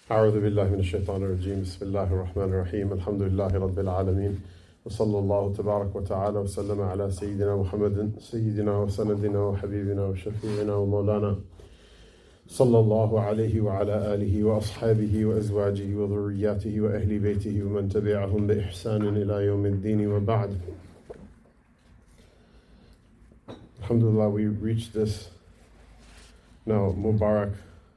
أعوذ بالله من الشيطان الرجيم بسم الله الرحمن الرحيم الحمد لله رب العالمين وصلى الله تبارك وتعالى وسلم على سيدنا محمد سيدنا وسندنا وحبيبنا وشفيعنا ومولانا صلى الله عليه وعلى آله وأصحابه وأزواجه وذرياته وأهل بيته ومن تبعهم بإحسان إلى يوم الدين وبعد. Alhamdulillah, we reached this now Mubarak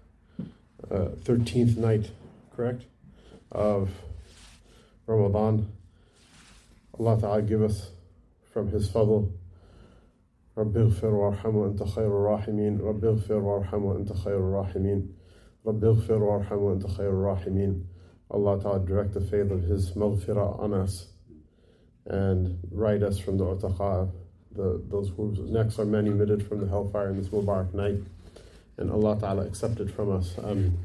13th night, correct, of Ramadan. Allah Ta'ala give us from His fadl. رَبِّ اغْفِرْ وَارْحَمْ وَأَنْتَ خَيْرُ الرَّاحِمِينَ رَبِّ اغْفِرْ وَارْحَمْ وَأَنْتَ خَيْرُ الرَّاحِمِينَ رَبِّ اغْفِرْ وَارْحَمْ وَأَنْتَ خَيْرُ الرَّاحِمِينَ. Allah Ta'ala direct the faith of His maghfirah on us and write us from the utaqah, those whose necks are manumitted from the hellfire in this Mubarak night. And Allah Ta'ala accept it from us.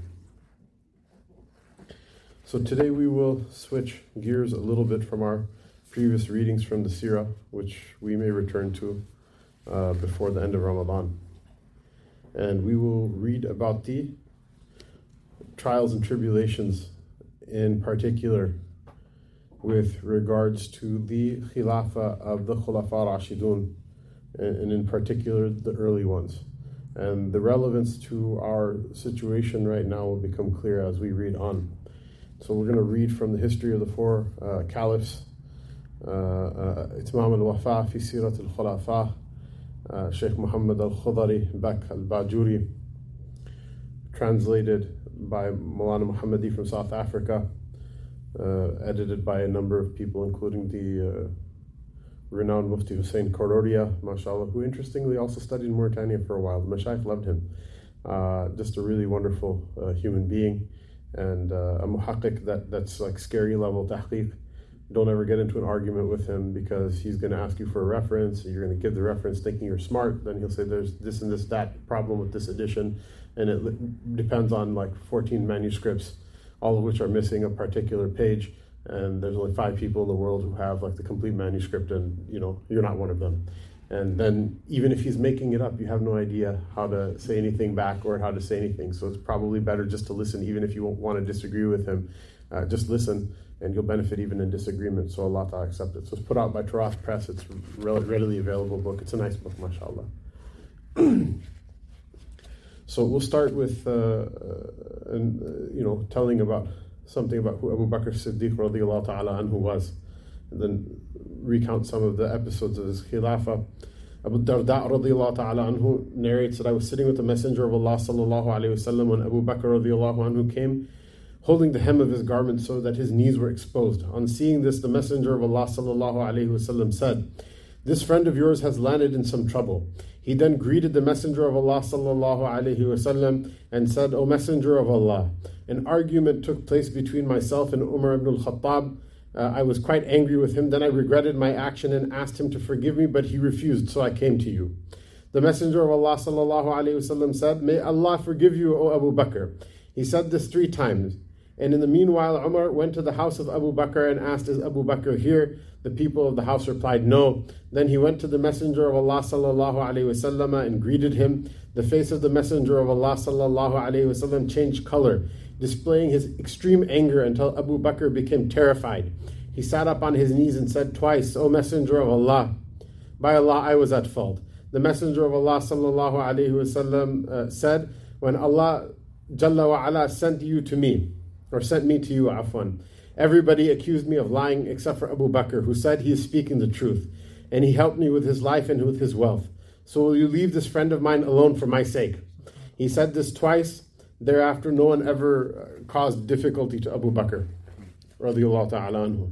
So today we will switch gears a little bit from our previous readings from the Seerah, which we may return to before the end of Ramadan. And we will read about the trials and tribulations in particular with regards to the Khilafah of the Khulafa Rashidun, and in particular the early ones. And the relevance to our situation right now will become clear as we read on. So we're going to read from the history of the four caliphs, Itmam al-Wafa fi Sirat al-Khulafa, Sheikh Muhammad al-Khudari Bak al-Bajuri, translated by Maulana Muhammadi from South Africa, edited by a number of people, including the renowned Mufti Hussein Kororia, mashallah, who interestingly also studied in Mauritania for a while. The Mashaykh loved him. Just a really wonderful human being, and a muhaqqiq that's like scary level tahqiq. Don't ever get into an argument with him, because he's going to ask you for a reference. You're going to give the reference thinking you're smart. Then he'll say there's this and this, that problem with this edition. And it depends on like 14 manuscripts, all of which are missing a particular page. And there's only 5 people in the world who have like the complete manuscript, and you're not one of them. And then even if he's making it up, you have no idea how to say anything back or how to say anything. So it's probably better just to listen, even if you won't want to disagree with him. Just listen, and you'll benefit even in disagreement. So Allah Ta'ala accept it. So it's put out by Turath Press. It's a readily available book. It's a nice book, mashallah. So we'll start with telling about something about who Abu Bakr Siddiq radiallahu ta'ala anhu was, and then recount some of the episodes of his khilafah. Abu Darda radiallahu ta'ala anhu narrates that I was sitting with the Messenger of Allah sallallahu alayhi wasallam when Abu Bakr radiallahu anhu came, holding the hem of his garment so that his knees were exposed. On seeing this, the Messenger of Allah sallallahu alayhi wasallam said, "This friend of yours has landed in some trouble." He then greeted the Messenger of Allah sallallahu alayhi wasallam and said, "O Messenger of Allah, an argument took place between myself and Umar ibn al-Khattab. I was quite angry with him. Then I regretted my action and asked him to forgive me, but he refused, so I came to you." The Messenger of Allah sallallahu alayhi wasallam said, "May Allah forgive you, O Abu Bakr." He said this 3 times. And in the meanwhile, Umar went to the house of Abu Bakr and asked, "Is Abu Bakr here?" The people of the house replied, "No." Then he went to the Messenger of Allah sallallahu alaihi wasallam and greeted him. The face of the Messenger of Allah sallallahu alaihi wasallam changed color, displaying his extreme anger until Abu Bakr became terrified. He sat up on his knees and said twice, "O Messenger of Allah, by Allah, I was at fault." The Messenger of Allah sallallahu alaihi wasallam said, "When Allah Jalla wa Ala sent me to you, afwan, everybody accused me of lying except for Abu Bakr, who said he is speaking the truth, and he helped me with his life and with his wealth. So will you leave this friend of mine alone for my sake?" He said this twice. Thereafter, no one ever caused difficulty to Abu Bakr, radiyallahu ta'ala anhu.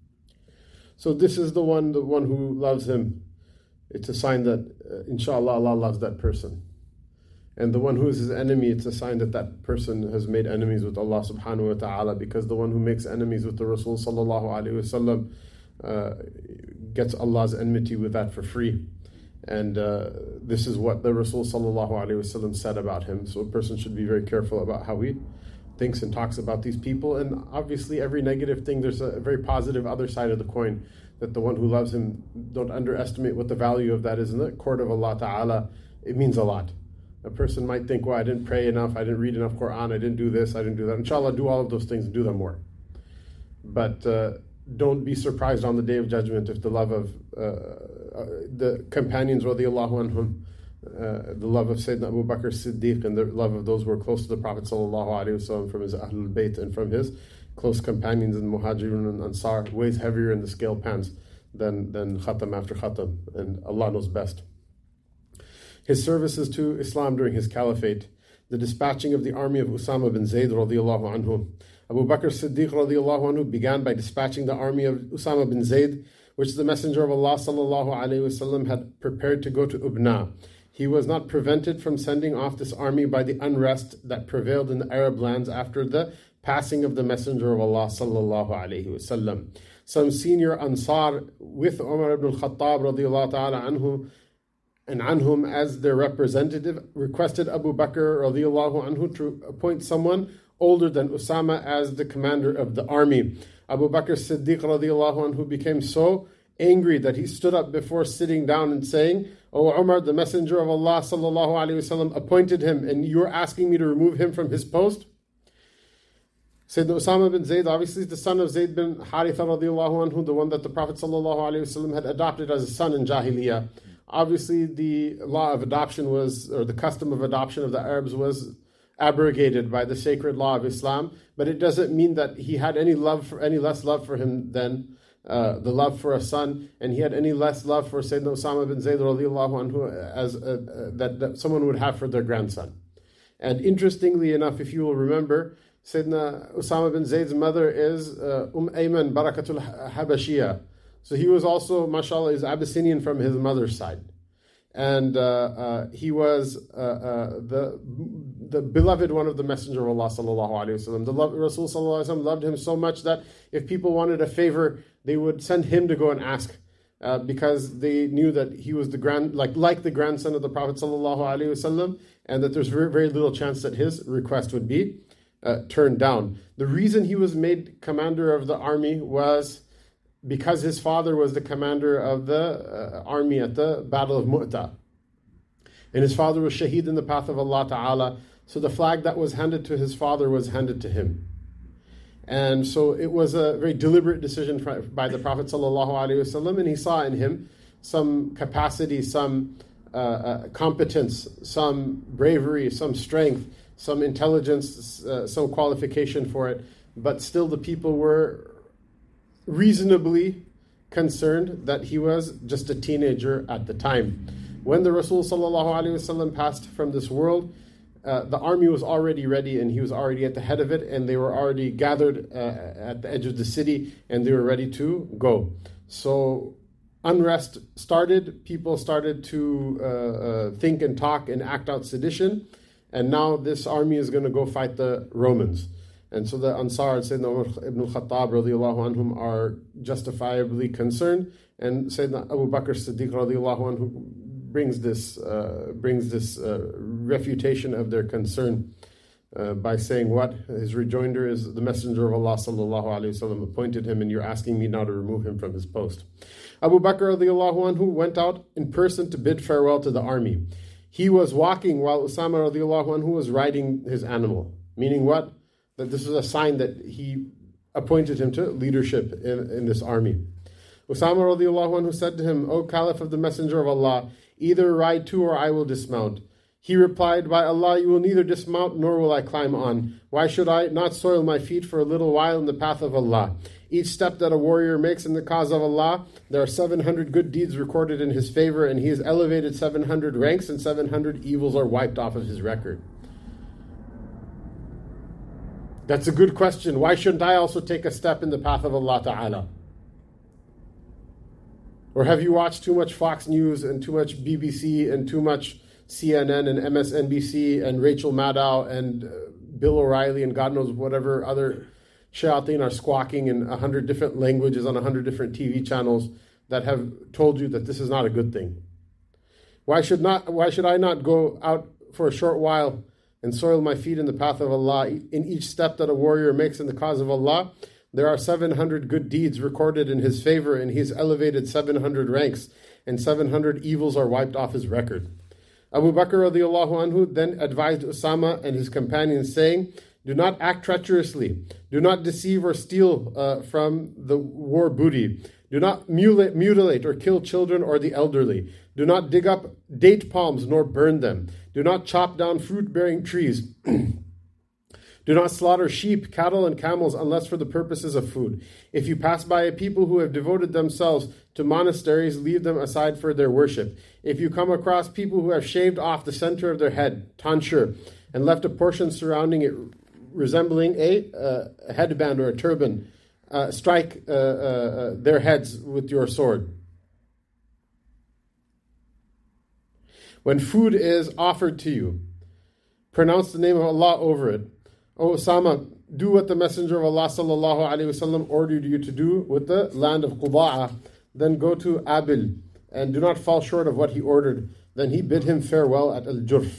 So this is the one who loves him. It's a sign that, inshallah, Allah loves that person. And the one who is his enemy, it's a sign that that person has made enemies with Allah subhanahu wa ta'ala, because the one who makes enemies with the Rasul sallallahu alayhi wasallam gets Allah's enmity with that for free. And this is what the Rasul sallallahu alayhi wasallam said about him. So a person should be very careful about how he thinks and talks about these people. And obviously every negative thing, there's a very positive other side of the coin, that the one who loves him, don't underestimate what the value of that is in the court of Allah ta'ala. It means a lot. A person might think, well, I didn't pray enough, I didn't read enough Quran, I didn't do this, I didn't do that. Inshallah, do all of those things and do them more. But don't be surprised on the Day of Judgment if the love of the companions, radiallahu anhum, the love of Sayyidina Abu Bakr Siddiq and the love of those who were close to the Prophet ﷺ from his Ahlul Bayt and from his close companions in Muhajirun and Ansar weighs heavier in the scale pans than khatam after khatam, and Allah knows best. His services to Islam during his caliphate, the dispatching of the army of Usama bin Zayd radiallahu anhu. Abu Bakr Siddiq radiallahu anhu began by dispatching the army of Usama bin Zayd, which the Messenger of Allah sallallahu alaihi wasallam had prepared to go to Ubna. He was not prevented from sending off this army by the unrest that prevailed in the Arab lands after the passing of the Messenger of Allah sallallahu alaihi wasallam. Some senior Ansar with Umar ibn al-Khattab radiallahu ta'ala anhu and anhum as their representative requested Abu Bakr radiallahu anhu to appoint someone older than Usama as the commander of the army. Abu Bakr Siddiq radiallahu anhu became so angry that he stood up before sitting down and saying, "O Umar, the Messenger of Allah sallallahu alaihi wasallam appointed him, and you are asking me to remove him from his post?" Sayyidina Usama bin Zayd, obviously the son of Zayd bin Haritha radiallahu anhu, the one that the Prophet sallallahu alaihi wasallam had adopted as a son in Jahiliyyah. Obviously the law of adoption was, or the custom of adoption of the Arabs was abrogated by the sacred law of Islam, but it doesn't mean that he had any less love for him than the love for a son, and he had any less love for Sayyidina Usama bin Zayd radiallahu anhu as that someone would have for their grandson. And interestingly enough, if you will remember, Sayyidina Usama bin Zayd's mother is Ayman Barakatul Habashiyah. So he was also, mashallah, is Abyssinian from his mother's side. And he was the beloved one of the Messenger of Allah sallallahu alaihi wasallam. The Rasul sallallahu alaihi wasallam loved him so much that if people wanted a favor, they would send him to go and ask, because they knew that he was the the grandson of the Prophet sallallahu alaihi wasallam, and that there's very, very little chance that his request would be turned down. The reason he was made commander of the army was because his father was the commander of the army at the Battle of Mu'tah. And his father was shaheed in the path of Allah Ta'ala, so the flag that was handed to his father was handed to him. And so it was a very deliberate decision by the Prophet ﷺ, and he saw in him some capacity, some competence, some bravery, some strength, some intelligence, some qualification for it. But still the people were reasonably concerned that he was just a teenager at the time. When the Rasul ﷺ passed from this world, the army was already ready, and he was already at the head of it, and they were already gathered at the edge of the city, and they were ready to go. So unrest started, people started to think and talk and act out sedition, and now this army is going to go fight the Romans. And so the Ansar, Sayyidina Umar ibn al-Khattab radiallahu anhum, are justifiably concerned, and Sayyidina Abu Bakr Siddiq radiallahu anhu brings this refutation of their concern by saying what? His rejoinder is, the Messenger of Allah sallallahu alaihi wasallam appointed him, and you're asking me now to remove him from his post. Abu Bakr radiallahu anhu went out in person to bid farewell to the army. He was walking while Usama radiallahu anhu was riding his animal. Meaning what? That this was a sign that he appointed him to leadership in this army. Usama radiallahu anhu said to him, "O Caliph of the Messenger of Allah, either ride to or I will dismount." He replied, "By Allah, you will neither dismount nor will I climb on. Why should I not soil my feet for a little while in the path of Allah? Each step that a warrior makes in the cause of Allah, there are 700 good deeds recorded in his favor, and he is elevated 700 ranks, and 700 evils are wiped off of his record." That's a good question. Why shouldn't I also take a step in the path of Allah Ta'ala? Or have you watched too much Fox News and too much BBC and too much CNN and MSNBC and Rachel Maddow and Bill O'Reilly and God knows whatever other shayateen are squawking in 100 different languages on 100 different TV channels that have told you that this is not a good thing? Why should I not go out for a short while and soil my feet in the path of Allah? In each step that a warrior makes in the cause of Allah, there are 700 good deeds recorded in his favor, and he's elevated 700 ranks, and 700 evils are wiped off his record. Abu Bakr radiallahu anhu then advised Usama and his companions, saying, do not act treacherously. Do not deceive or steal from the war booty. Do not mutilate or kill children or the elderly. Do not dig up date palms nor burn them. Do not chop down fruit-bearing trees. Do not slaughter sheep, cattle, and camels unless for the purposes of food. If you pass by a people who have devoted themselves to monasteries, leave them aside for their worship. If you come across people who have shaved off the center of their head, tonsure, and left a portion surrounding it resembling a headband or a turban, strike their heads with your sword. When food is offered to you, pronounce the name of Allah over it. O Osama, do what the Messenger of Allah sallallahu alaihi wasallam ordered you to do with the land of Quda'a. Then go to Abil, and do not fall short of what he ordered. Then he bid him farewell at Al-Jurf.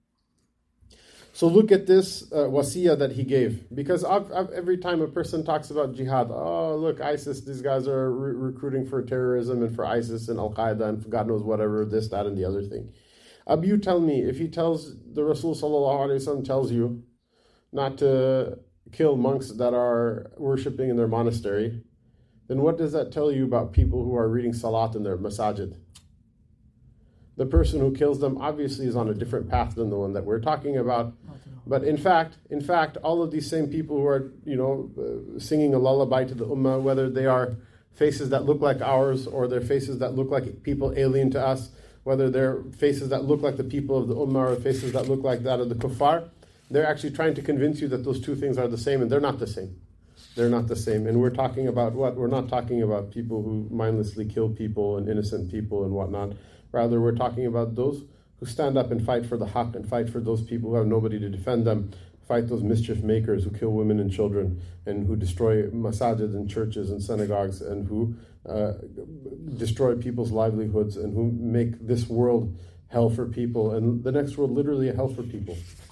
So look at this wasiyah that he gave. Because every time a person talks about jihad, oh look, ISIS, these guys are recruiting for terrorism and for ISIS and Al-Qaeda and for God knows whatever, this, that, and the other thing. You tell me, if he tells, the Rasul sallallahu alaihi wasallam tells you not to kill monks that are worshipping in their monastery, then what does that tell you about people who are reading salat in their masajid? The person who kills them obviously is on a different path than the one that we're talking about. But in fact, all of these same people who are, singing a lullaby to the ummah, whether they are faces that look like ours or they're faces that look like people alien to us, whether they're faces that look like the people of the ummah or faces that look like that of the kuffar, they're actually trying to convince you that those two things are the same, and they're not the same. They're not the same. And we're talking about what? We're not talking about people who mindlessly kill people and innocent people and whatnot. Rather, we're talking about those who stand up and fight for the haqq and fight for those people who have nobody to defend them, fight those mischief makers who kill women and children and who destroy masajid and churches and synagogues and who destroy people's livelihoods and who make this world hell for people and the next world literally a hell for people.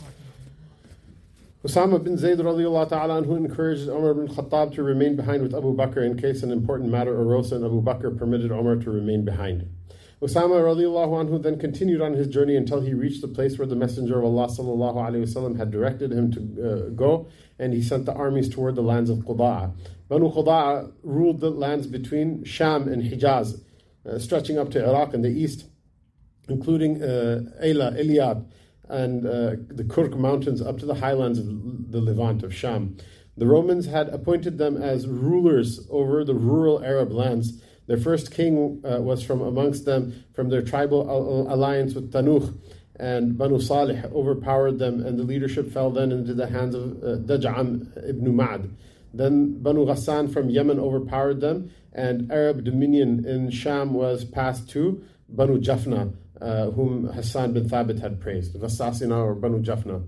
Usama bin Zayd radiallahu ta'ala anhu encouraged Umar bin Khattab to remain behind with Abu Bakr in case an important matter arose, and Abu Bakr permitted Umar to remain behind. Usama radiallahu anhu then continued on his journey until he reached the place where the Messenger of Allah sallallahu alaihi wasallam had directed him to go, and he sent the armies toward the lands of Quda'a. Banu Quda'a ruled the lands between Sham and Hijaz, stretching up to Iraq in the east, including Ayla, Iliad, and the Kurk mountains up to the highlands of the Levant of Sham. The Romans had appointed them as rulers over the rural Arab lands. Their first king was from amongst them, from their tribal alliance with Tanuch, and Banu Salih overpowered them, and the leadership fell then into the hands of Daj'am ibn Ma'd. Then Banu Ghassan from Yemen overpowered them, and Arab dominion in Sham was passed to Banu Jafna, whom Hassan bin Thabit had praised, Ghassasina or Banu Jafna.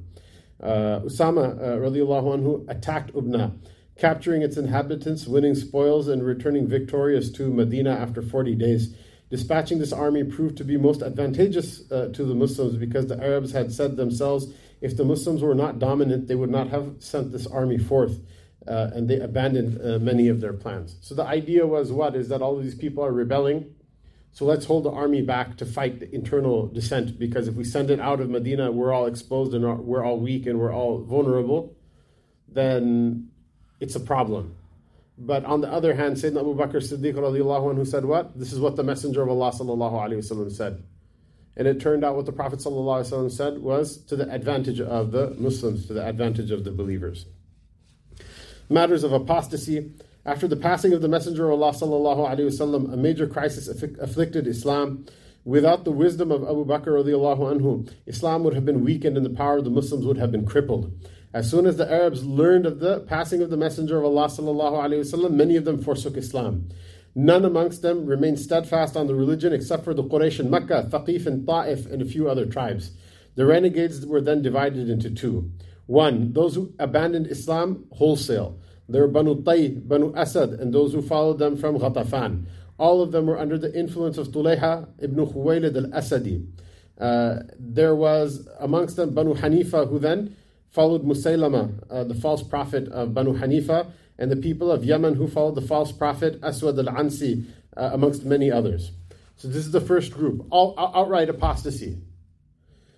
Usama radiallahu anhu attacked Ubna, capturing its inhabitants, winning spoils, and returning victorious to Medina after 40 days. Dispatching this army proved to be most advantageous to the Muslims because the Arabs had said themselves, if the Muslims were not dominant, they would not have sent this army forth, and they abandoned many of their plans. So the idea was what? Is that all of these people are rebelling, so let's hold the army back to fight the internal dissent, because if we send it out of Medina, we're all exposed and we're all weak and we're all vulnerable, then it's a problem. But on the other hand, Sayyidina Abu Bakr Siddiq radiallahu anhu said what? This is what the Messenger of Allah sallallahu alaihi wasallam said. And it turned out what the Prophet sallallahu alaihi wasallam said was to the advantage of the Muslims, to the advantage of the believers. Matters of apostasy. After the passing of the Messenger of Allah sallallahu alaihi wasallam, a major crisis afflicted Islam. Without the wisdom of Abu Bakr radiallahu anhu, Islam would have been weakened and the power of the Muslims would have been crippled. As soon as the Arabs learned of the passing of the Messenger of Allah sallallahu alaihi wasallam, many of them forsook Islam. None amongst them remained steadfast on the religion except for the Quraysh in Mecca, Thaqif and Ta'if, and a few other tribes. The renegades were then divided into two. One, those who abandoned Islam wholesale. There were Banu Tayy, Banu Asad, and those who followed them from Ghatafan. All of them were under the influence of Tulayha ibn Khuwaylid al-Asadi. There was amongst them Banu Hanifa, who then followed Musaylama, the false prophet of Banu Hanifa, and the people of Yemen who followed the false prophet Aswad al-Ansi, amongst many others. So this is the first group, all outright apostasy.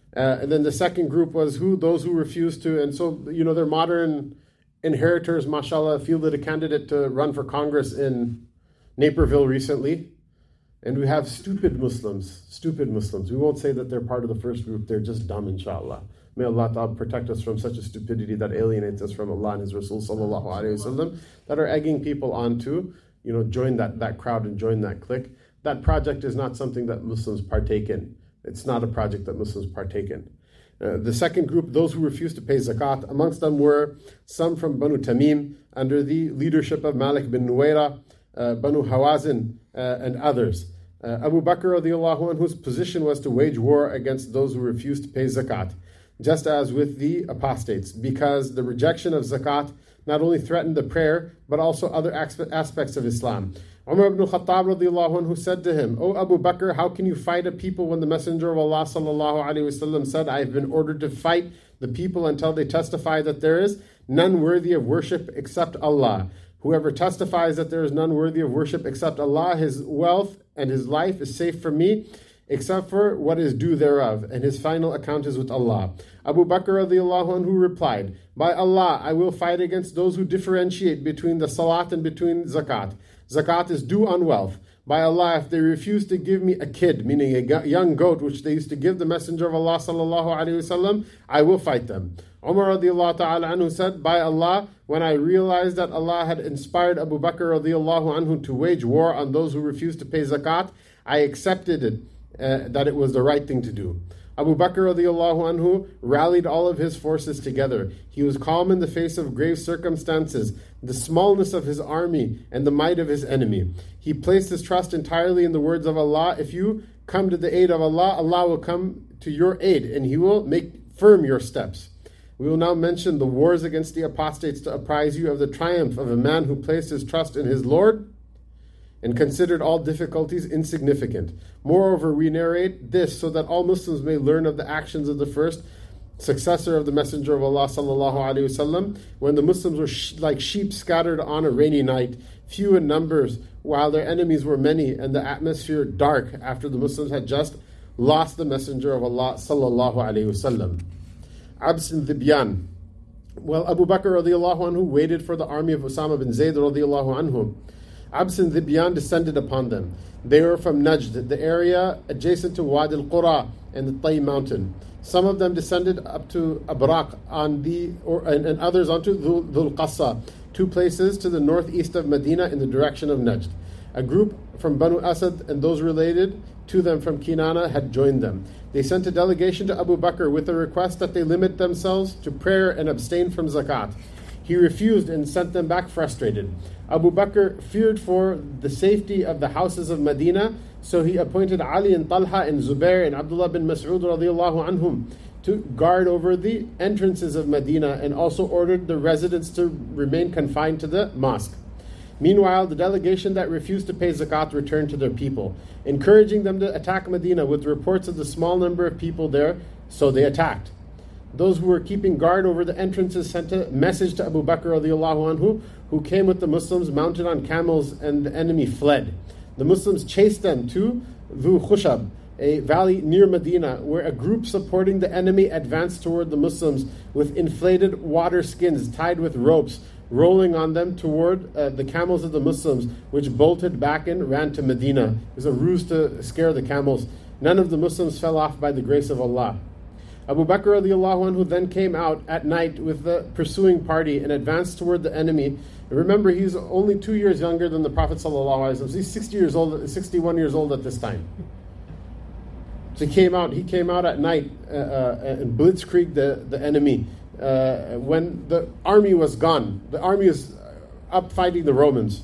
And then the second group was those who refused to, and so, their modern inheritors, mashallah, fielded a candidate to run for Congress in Naperville recently. And we have stupid Muslims. We won't say that they're part of the first group, they're just dumb, inshallah. May Allah Ta'ala protect us from such a stupidity that alienates us from Allah and His Rasul sallallahu alayhi wasallam, that are egging people on to, join that crowd and join that clique. That project is not something that Muslims partake in. It's not a project that Muslims partake in. The second group, those who refused to pay zakat, amongst them were some from Banu Tamim, under the leadership of Malik bin Nuwaira, Banu Hawazin, and others. Abu Bakr radiallahu anhu's position was to wage war against those who refused to pay zakat, just as with the apostates, because the rejection of zakat not only threatened the prayer, but also other aspects of Islam. Umar ibn Khattab radiallahu anhu said to him, "O Abu Bakr, how can you fight a people when the Messenger of Allah sallallahu alaihi wasallam said, I have been ordered to fight the people until they testify that there is none worthy of worship except Allah. Whoever testifies that there is none worthy of worship except Allah, his wealth and his life is safe from me, except for what is due thereof, and his final account is with Allah." Abu Bakr radiallahu anhu replied, "By Allah, I will fight against those who differentiate between the salat and between zakat. Zakat is due on wealth. By Allah, if they refuse to give me a kid, meaning a young goat, which they used to give the Messenger of Allah sallallahu alaihi wasallam, I will fight them." Umar radiallahu ta'ala anhu said, "By Allah, when I realized that Allah had inspired Abu Bakr radiallahu anhu to wage war on those who refused to pay zakat, I accepted it, that it was the right thing to do." Abu Bakr radiallahu anhu rallied all of his forces together. He was calm in the face of grave circumstances, the smallness of his army, and the might of his enemy. He placed his trust entirely in the words of Allah. If you come to the aid of Allah, Allah will come to your aid, and He will make firm your steps. We will now mention the wars against the apostates to apprise you of the triumph of a man who placed his trust in his Lord and considered all difficulties insignificant. Moreover, we narrate this so that all Muslims may learn of the actions of the first successor of the Messenger of Allah sallallahu alaihi wasallam, when the Muslims were like sheep scattered on a rainy night, few in numbers, while their enemies were many, and the atmosphere dark, after the Muslims had just lost the Messenger of Allah sallallahu alaihi wasallam. Abs bin Dhibyan. Well, Abu Bakr radiallahu anhu waited for the army of Usama bin Zayd radiallahu anhu. Abs bin Dhibyan descended upon them. They were from Najd, the area adjacent to Wadi al-Qura and the Tay mountain. Some of them descended up to Abraq and others onto Dhul Qassa, two places to the northeast of Medina in the direction of Najd. A group from Banu Asad and those related to them from Kinana had joined them. They sent a delegation to Abu Bakr with a request that they limit themselves to prayer and abstain from zakat. He refused and sent them back frustrated. Abu Bakr feared for the safety of the houses of Medina, so he appointed Ali and Talha and Zubair and Abdullah bin Mas'ud radiallahu anhum to guard over the entrances of Medina, and also ordered the residents to remain confined to the mosque. Meanwhile, the delegation that refused to pay zakat returned to their people, encouraging them to attack Medina with reports of the small number of people there, so they attacked. Those who were keeping guard over the entrances sent a message to Abu Bakr radiallahu anhu, who came with the Muslims mounted on camels, and the enemy fled. The Muslims chased them to Dhu Khushab, a valley near Medina, where a group supporting the enemy advanced toward the Muslims with inflated water skins tied with ropes, rolling on them toward the camels of the Muslims, which bolted back and ran to Medina. It was a ruse to scare the camels. None of the Muslims fell off by the grace of Allah. Abu Bakr radiallahu anhu then came out at night with the pursuing party and advanced toward the enemy. And remember, he's only 2 years younger than the Prophet sallallahu alaihi wasallam. He's 61 years old at this time. So he came out at night and blitzkrieged the enemy. When the army was gone, the army was up fighting the Romans.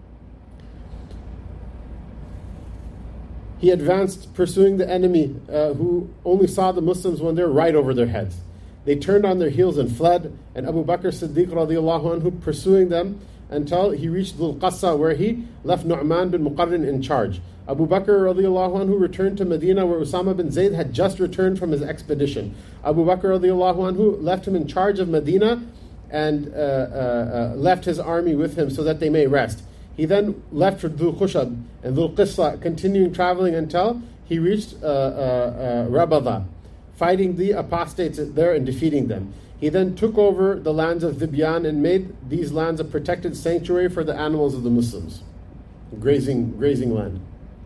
He advanced pursuing the enemy, who only saw the Muslims when they're right over their heads. They turned on their heels and fled, and Abu Bakr Siddiq radiallahu anhu pursuing them until he reached Dhul Qassa, where he left Nu'man bin Muqarrin in charge. Abu Bakr radiallahu anhu returned to Medina, where Usama bin Zayd had just returned from his expedition. Abu Bakr radiallahu anhu left him in charge of Medina and left his army with him so that they may rest. He then left for Dhul Khushab and Dhul Qissa, continuing traveling until he reached Rabada. fighting the apostates there and defeating them. He then took over the lands of Dhibyan and made these lands a protected sanctuary for the animals of the Muslims, grazing land.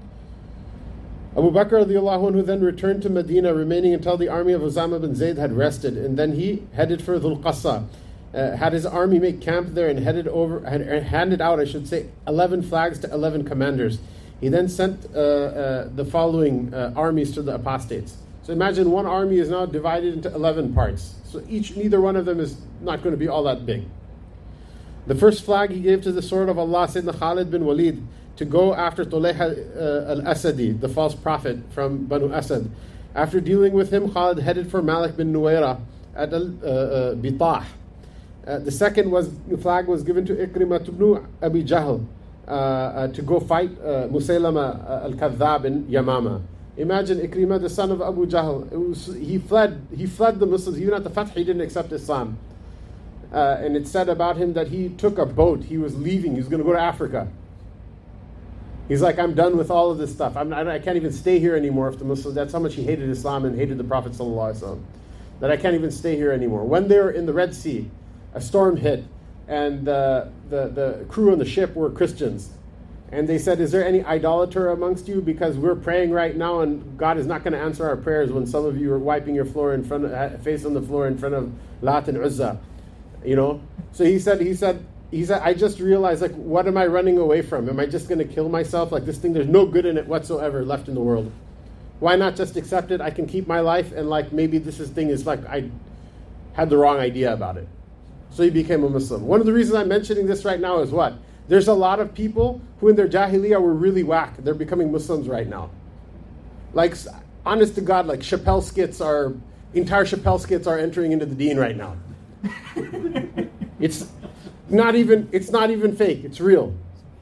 Abu Bakr radiallahu anhu then returned to Medina, remaining until the army of Usama bin Zayd had rested, and then he headed for Dhul Qassa, had his army make camp there and handed out 11 flags to 11 commanders. He then sent the following armies to the apostates. So imagine one army is now divided into 11 parts. So neither one of them is not going to be all that big. The first flag he gave to the sword of Allah, Sayyidina Khalid bin Walid, to go after Tulayha al-Asadi, the false prophet from Banu Asad. After dealing with him, Khalid headed for Malik bin Nuwaira at Bitah. The second flag was given to Ikrimah ibn Abi Jahl to go fight Musaylama al-Kadhdhab in Yamama. Imagine Ikrimah, the son of Abu Jahl. He fled the Muslims. Even at the Fath, he didn't accept Islam. And it said about him that he took a boat. He was leaving. He was going to go to Africa. He's like, I'm done with all of this stuff. I can't even stay here anymore. If the Muslims, that's how much he hated Islam and hated the Prophet ﷺ. That I can't even stay here anymore. When they were in the Red Sea, a storm hit, and the crew on the ship were Christians. And they said, is there any idolater amongst you? Because we're praying right now and God is not going to answer our prayers when some of you are wiping your floor face on the floor in front of Lat and Uzza. So he said, I just realized, like, what am I running away from? Am I just going to kill myself? Like, this thing, there's no good in it whatsoever left in the world. Why not just accept it? I can keep my life, and like maybe this thing is like I had the wrong idea about it. So he became a Muslim. One of the reasons I'm mentioning this right now is what? There's a lot of people who in their Jahiliyyah were really whack. They're becoming Muslims right now. Like, honest to God, like entire Chappelle skits are entering into the deen right now. It's not even fake, it's real.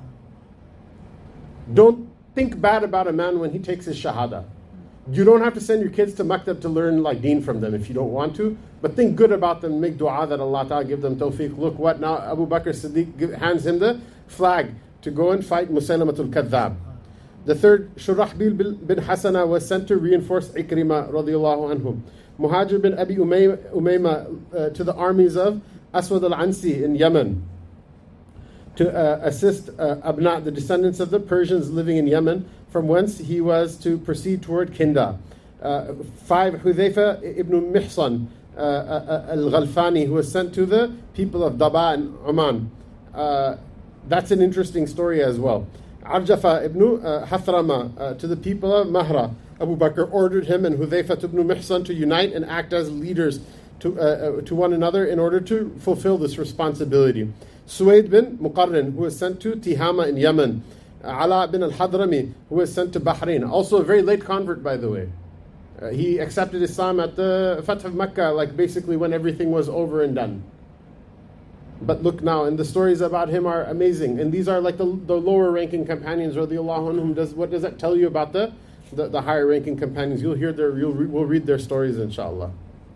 Don't think bad about a man when he takes his shahada. You don't have to send your kids to maktab to learn like deen from them if you don't want to, but think good about them, make dua that Allah Ta'ala give them tawfiq. Look what now Abu Bakr Siddiq hands him the flag to go and fight Musaylamatul Kadhdhab. The third, Shurahbil bin Hasana, was sent to reinforce Ikrimah radiallahu anhu. Muhajir bin Abi Umayma to the armies of Aswad al-Ansi in Yemen to assist Abna, the descendants of the Persians living in Yemen, from whence he was to proceed toward Kinda. 5, Hudhayfa ibn Mihsan al-Ghalfani, who was sent to the people of Daba and Oman. That's an interesting story as well. Arjafa ibn Hathrama to the people of Mahra. Abu Bakr ordered him and Hudhayfa ibn Mihsan to unite and act as leaders to one another in order to fulfill this responsibility. Suwayd bin Muqarrin, who was sent to Tihama in Yemen. Ala bin al-Hadrami, who was sent to Bahrain. Also a very late convert, by the way. He accepted Islam at the Fath of Mecca, like basically when everything was over and done. But look now, and the stories about him are amazing. And these are like the lower ranking companions, radiallahu anhum. What does that tell you about the higher ranking companions? We'll read their stories, inshallah.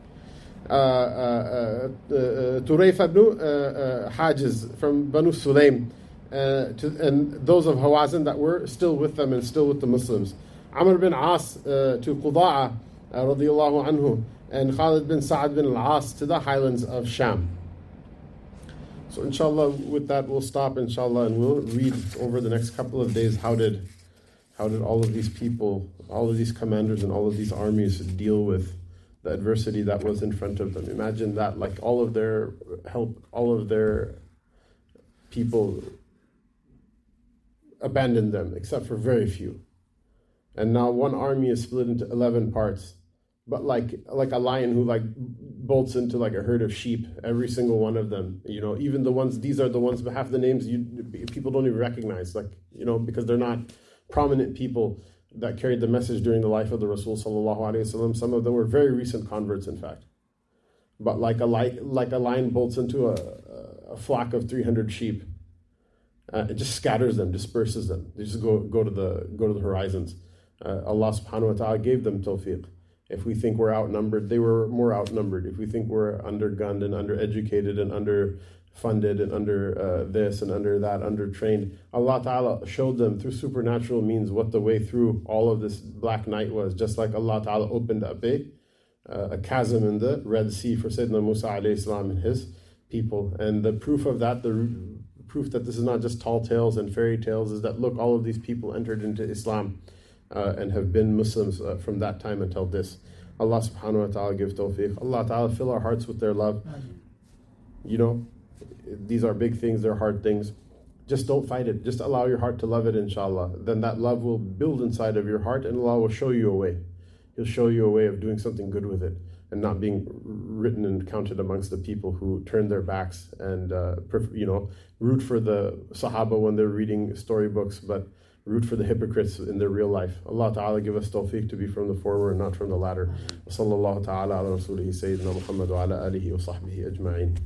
Turayf ibn Hajiz from Banu Sulaym, and those of Hawazin that were still with them and still with the Muslims. Amr bin As to Quda'a radiallahu anhu, and Khalid bin Sa'ad bin al-As to the highlands of Sham. So inshallah, with that we'll stop, inshallah, and we'll read over the next couple of days how did all of these people, all of these commanders and all of these armies deal with the adversity that was in front of them. Imagine that, like all of their help, all of their people abandoned them, except for very few. And now one army is split into 11 parts, but like a lion who like bolts into like a herd of sheep, every single one of them, even the ones, these are the ones, but half the names people don't even recognize, because they're not prominent people that carried the message during the life of the Rasul sallallahu alaihi wasallam. Some of them were very recent converts, in fact. But like a lion bolts into a flock of 300 sheep, it just scatters them, disperses them. They just go to the horizons. Allah subhanahu wa ta'ala gave them tawfiq. If we think we're outnumbered, they were more outnumbered. If we think we're undergunned and undereducated and underfunded and under this and under that, undertrained, Allah Ta'ala showed them through supernatural means what the way through all of this black night was. Just like Allah Ta'ala opened up a a chasm in the Red Sea for Sayyidina Musa alayhi salam and his people. And the proof of that, the proof that this is not just tall tales and fairy tales, is that look, all of these people entered into Islam and have been Muslims from that time until this. Allah subhanahu wa ta'ala give tawfiq. Allah ta'ala fill our hearts with their love. You know, these are big things, they're hard things. Just don't fight it. Just allow your heart to love it, inshallah. Then that love will build inside of your heart, and Allah will show you a way. He'll show you a way of doing something good with it and not being written and counted amongst the people who turn their backs and root for the Sahaba when they're reading storybooks, but root for the hypocrites in their real life. Allah Ta'ala give us tawfiq to be from the former and not from the latter. Wa sallallahu ta'ala ala rasulihi Sayyidina Muhammad wa ala alihi wa sahbihi ajma'in.